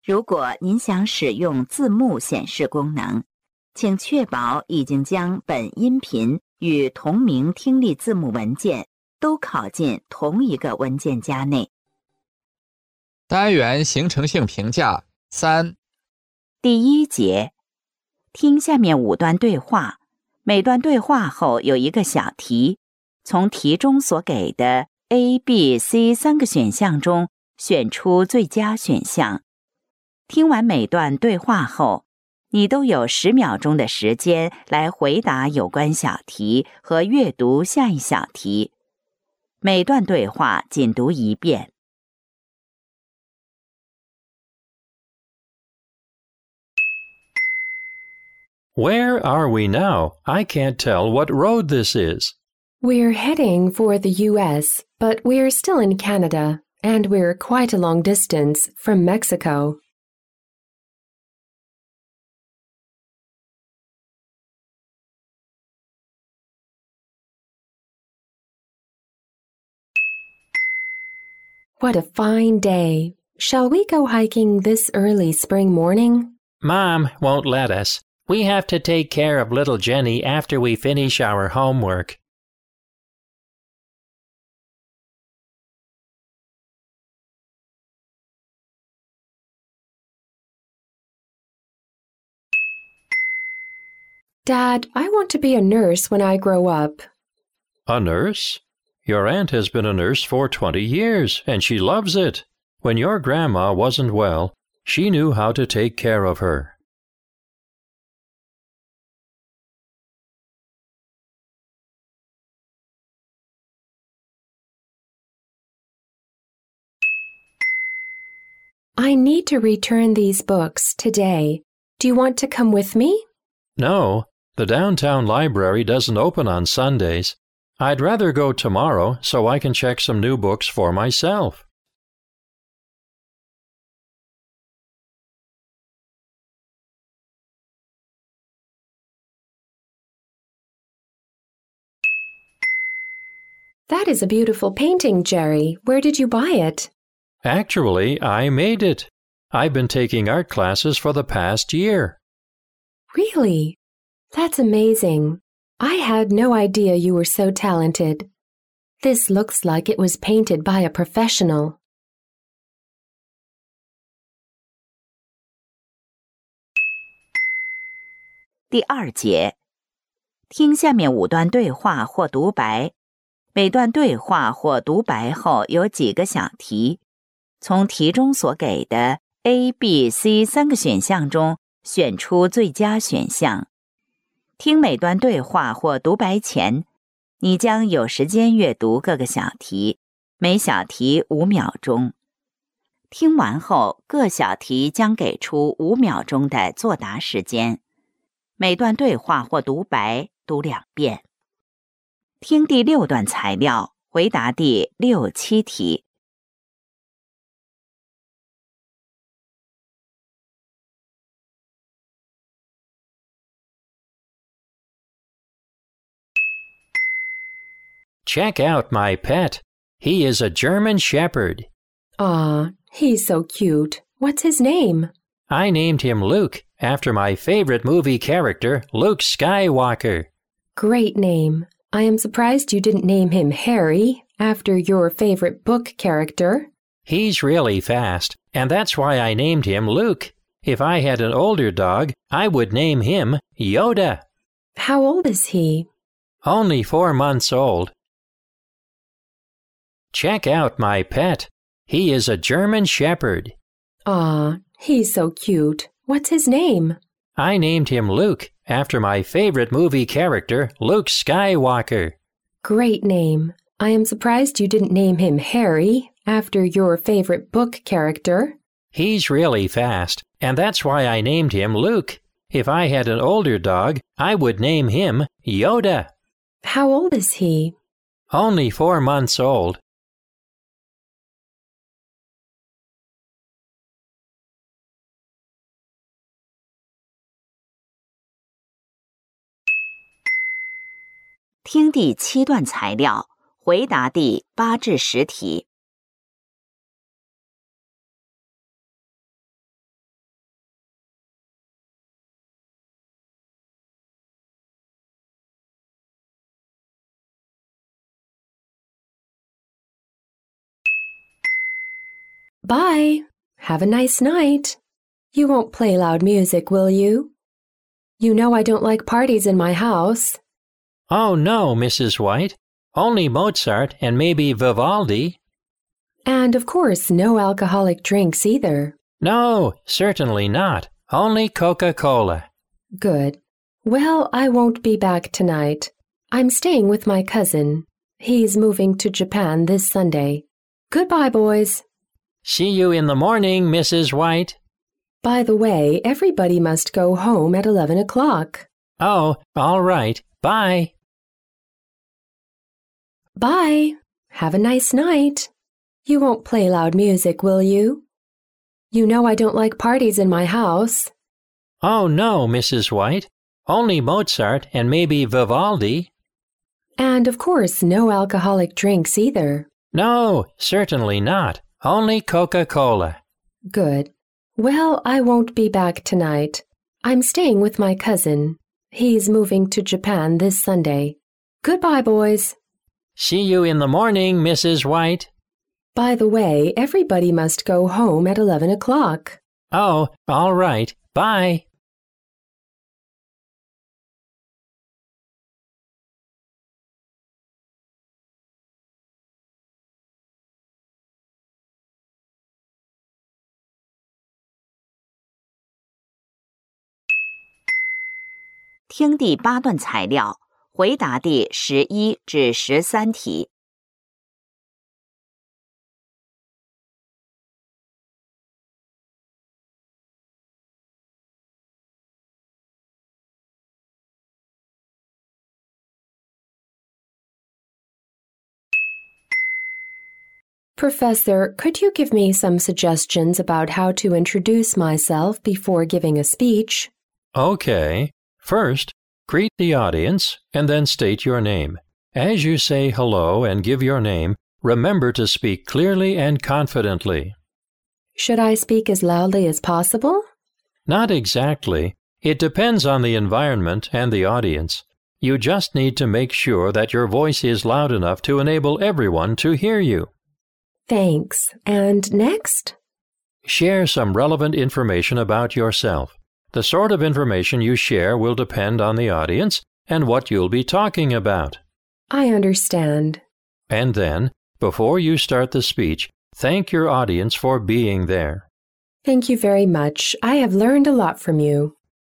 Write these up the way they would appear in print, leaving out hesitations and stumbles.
如果您想使用字幕显示功能，请确保已经将本音频与同名听力字幕文件都拷进同一个文件夹内。 单元形成性评价3。 第一节，听下面5段对话，每段对话后有一个小题，从题中所给的 A、B、C 3个选项中选出最佳选项。听完每段对话后，你都有10秒钟的时间来回答有关小题和阅读下一小题。每段对话仅读1遍。 Where are we now? I can't tell what road this is. We're heading for the U.S., but we're still in Canada, and we're quite a long distance from Mexico. What a fine day. Shall we go hiking this early spring morning? Mom won't let us. We have to take care of little Jenny after we finish our homework. Dad, I want to be a nurse when I grow up. A nurse? Your aunt has been a nurse for 20 years, and she loves it. When your grandma wasn't well, she knew how to take care of her. I need to return these books today. Do you want to come with me? No, the downtown library doesn't open on Sundays. I'd rather go tomorrow so I can check some new books for myself. That is a beautiful painting, Jerry. Where did you buy it? Actually, I made it. I've been taking art classes for the past year. Really? That's amazing. I had no idea you were so talented. This looks like it was painted by a professional. 第2节，听下面5段对话或独白，每段对话或独白后有几个小题，从题中所给的 A、B、C 3个选项中选出最佳选项。听每段对话或独白前，你将有时间阅读各个小题，每小题5秒钟。听完后，各小题将给出5秒钟的作答时间。每段对话或独白读2遍。听第6段材料，回答第6、7题。 Check out my pet. He is a German Shepherd. Aw, he's so cute. What's his name? I named him Luke after my favorite movie character, Luke Skywalker. Great name. I am surprised you didn't name him Harry, after your favorite book character. He's really fast, and that's why I named him Luke. If I had an older dog, I would name him Yoda. How old is he? Only 4 months old. Check out my pet. He is a German Shepherd. Aw, he's so cute. What's his name? I named him Luke after my favorite movie character, Luke Skywalker. Great name. I am surprised you didn't name him Harry, after your favorite book character. He's really fast, and that's why I named him Luke. If I had an older dog, I would name him Yoda. How old is he? Only 4 months old. 听第7段材料，回答第8至10题。 Bye. Have a nice night. You won't play loud music, will you? You know I don't like parties in my house. Oh, no, Mrs. White. Only Mozart and maybe Vivaldi. And of course, no alcoholic drinks either. No, certainly not. Only Coca-Cola. Good. Well, I won't be back tonight. I'm staying with my cousin. He's moving to Japan this Sunday. Goodbye, boys. See you in the morning, Mrs. White. By the way, everybody must go home at 11 o'clock. Oh, all right. Bye. Bye. Have a nice night. You won't play loud music, will you? You know I don't like parties in my house. Oh, no, Mrs. White. Only Mozart and maybe Vivaldi. And of course, no alcoholic drinks either. No, certainly not. Only Coca-Cola. Good. Well, I won't be back tonight. I'm staying with my cousin. He's moving to Japan this Sunday. Goodbye, boys. See you in the morning, Mrs. White. By the way, everybody must go home at 11 o'clock. Oh, all right. Bye. 听第8段材料，回答第11至13题。 Professor, could you give me some suggestions about how to introduce myself before giving a speech? Okay. First, greet the audience and then state your name. As you say hello and give your name, remember to speak clearly and confidently. Should I speak as loudly as possible? Not exactly. It depends on the environment and the audience. You just need to make sure that your voice is loud enough to enable everyone to hear you. Thanks. And next? Share some relevant information about yourself. The sort of information you share will depend on the audience and what you'll be talking about. I understand. And then, before you start the speech, thank your audience for being there. Thank you very much. I have learned a lot from you.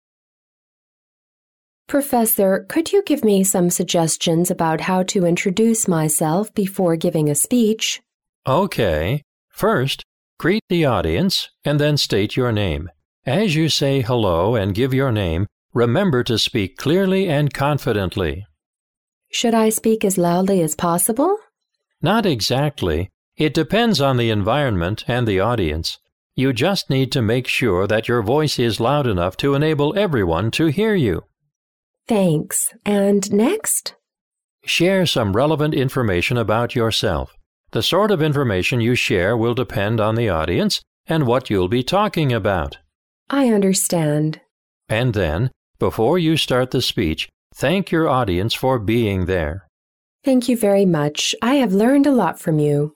Professor, could you give me some suggestions about how to introduce myself before giving a speech? Okay. First, greet the audience and then state your name. As you say hello and give your name, remember to speak clearly and confidently. Should I speak as loudly as possible? Not exactly. It depends on the environment and the audience. You just need to make sure that your voice is loud enough to enable everyone to hear you. Thanks. And next? Share some relevant information about yourself. The sort of information you share will depend on the audience and what you'll be talking about. I understand. And then, before you start the speech, thank your audience for being there. Thank you very much. I have learned a lot from you.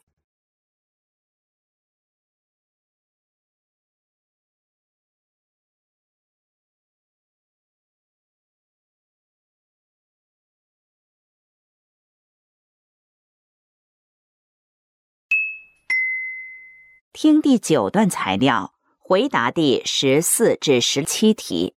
听第9段材料，回答第14至17题。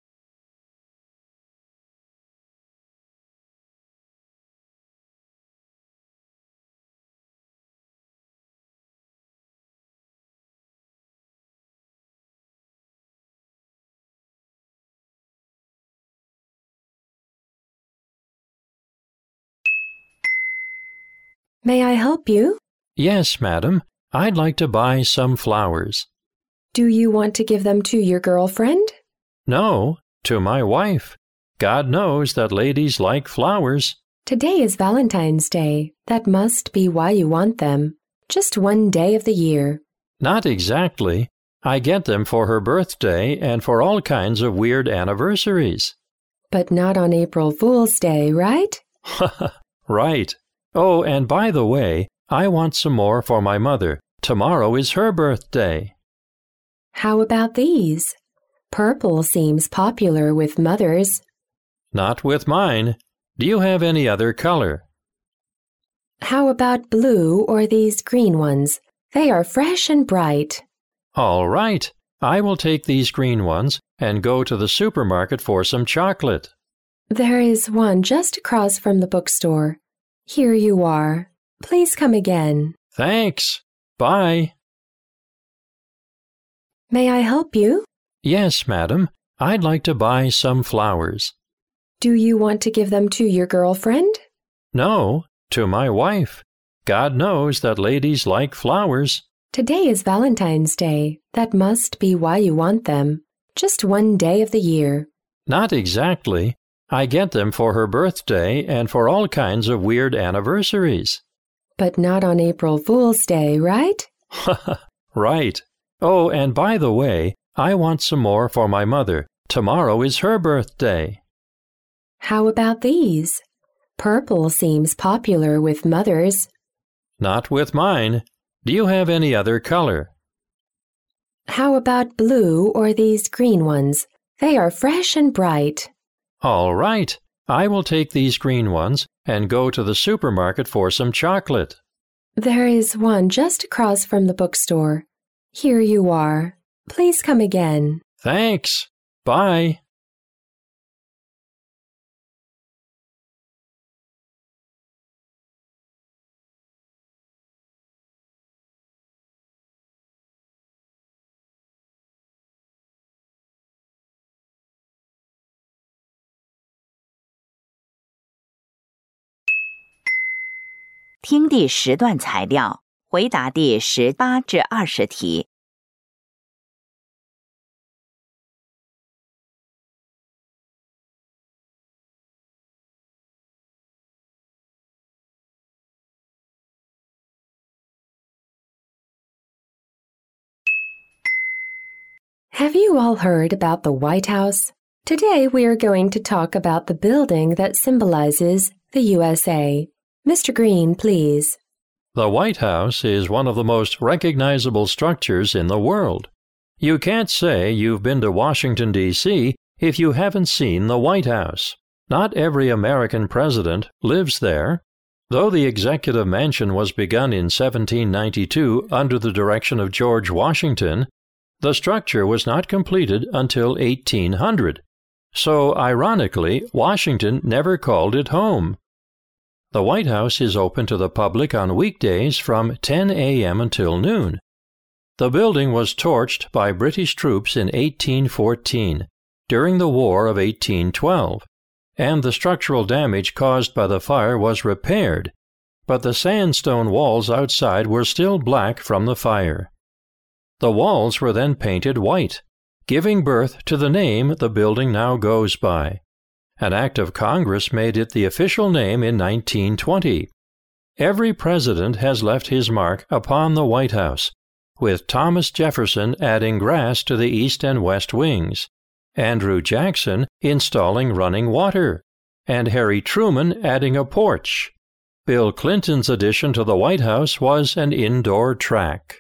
May I help you? Yes, madam. I'd like to buy some flowers. Do you want to give them to your girlfriend? No, to my wife. God knows that ladies like flowers. Today is Valentine's Day. That must be why you want them. Just one day of the year. Not exactly. I get them for her birthday and for all kinds of weird anniversaries. But not on April Fool's Day, right? Right. Oh, and by the way, I want some more for my mother, Tomorrow is her birthday. How about these? Purple seems popular with mothers. Not with mine. Do you have any other color? How about blue or these green ones? They are fresh and bright. All right. I will take these green ones and go to the supermarket for some chocolate. There is one just across from the bookstore. Here you are. Please come again. Thanks. Bye. May I help you? Yes, madam. I'd like to buy some flowers. Do you want to give them to your girlfriend? No, to my wife. God knows that ladies like flowers. Today is Valentine's Day. That must be why you want them. Just one day of the year. Not exactly. I get them for her birthday and for all kinds of weird anniversaries. But not on April Fool's Day, right? Right. Oh, and by the way, I want some more for my mother. Tomorrow is her birthday. How about these? Purple seems popular with mothers. Not with mine. Do you have any other color? How about blue or these green ones? They are fresh and bright. All right. I will take these green ones and go to the supermarket for some chocolate. There is one just across from the bookstore. Here you are. Please come again. Thanks. Bye. 听第10段材料，回答第18至20题。 Have you all heard about the White House? Today we are going to talk about the building that symbolizes the USA. Mr. Green, please. The White House is one of the most recognizable structures in the world. You can't say you've been to Washington, D.C. if you haven't seen the White House. Not every American president lives there. Though the executive mansion was begun in 1792 under the direction of George Washington, the structure was not completed until 1800. So, ironically, Washington never called it home. The White House is open to the public on weekdays from 10 a.m. until noon. The building was torched by British troops in 1814, during the War of 1812, and the structural damage caused by the fire was repaired, but the sandstone walls outside were still black from the fire. The walls were then painted white, giving birth to the name the building now goes by. An act of Congress made it the official name in 1920. Every president has left his mark upon the White House, with Thomas Jefferson adding grass to the east and west wings, Andrew Jackson installing running water, and Harry Truman adding a porch. Bill Clinton's addition to the White House was an indoor track.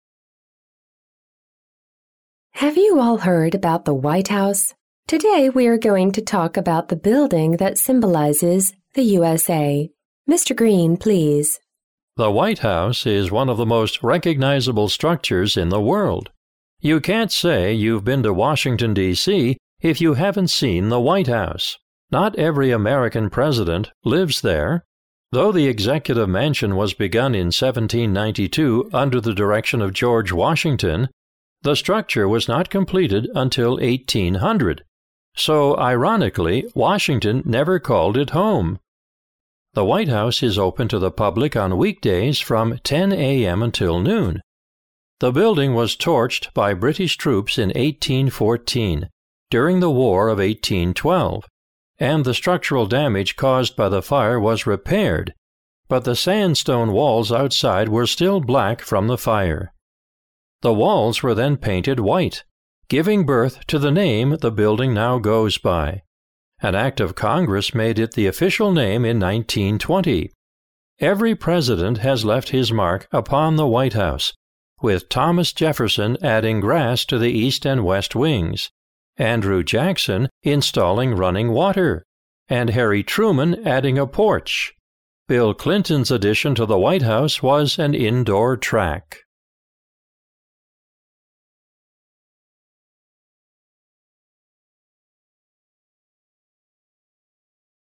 Have you all heard about the White House? Today we are going to talk about the building that symbolizes the USA. Mr. Green, please. The White House is one of the most recognizable structures in the world. You can't say you've been to Washington, D.C. if you haven't seen the White House. Not every American president lives there. Though the executive mansion was begun in 1792 under the direction of George Washington, the structure was not completed until 1800. So, ironically, Washington never called it home. The White House is open to the public on weekdays from 10 a.m. until noon. The building was torched by British troops in 1814, during the War of 1812, and the structural damage caused by the fire was repaired, but the sandstone walls outside were still black from the fire. The walls were then painted white, giving birth to the name the building now goes by. An act of Congress made it the official name in 1920. Every president has left his mark upon the White House, with Thomas Jefferson adding grass to the east and west wings, Andrew Jackson installing running water, and Harry Truman adding a porch. Bill Clinton's addition to the White House was an indoor track.